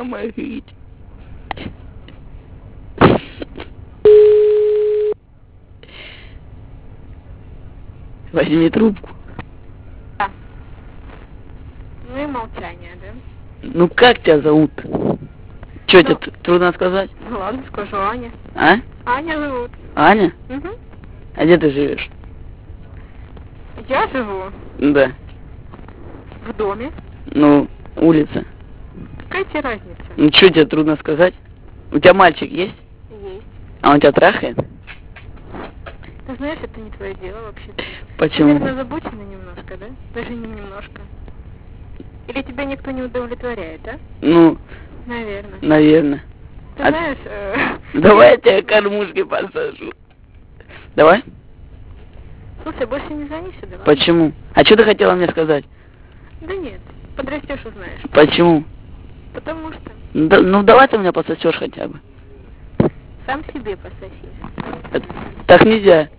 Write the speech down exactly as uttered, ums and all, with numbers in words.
помогите. Возьми трубку. Да. Ну и молчание, да? Ну как тебя зовут? Че, Ну, тебе трудно сказать? Ну ладно, скажу Аня. А? Аня зовут. Аня? Угу. А где ты живешь? Я живу Да. в доме. Ну, улица. Какая тебе разница? Ну что, тебе трудно сказать? У тебя мальчик есть? Есть. А он тебя трахает? Ты знаешь, это не твое дело вообще-то. Почему? Ты, наверное, озабочена немножко, да? Даже не немножко. Или тебя никто не удовлетворяет, да? Ну, Наверное. наверное. Ты А знаешь... Э... Давай я тебе кормушки посажу. Давай? Слушай, больше не звони сюда, ладно? Почему? А что ты хотела мне сказать? Да нет, подрастешь, узнаешь. Почему? Потому что Да, ну давай ты меня пососешь хотя бы. сам себе пососи. Так нельзя.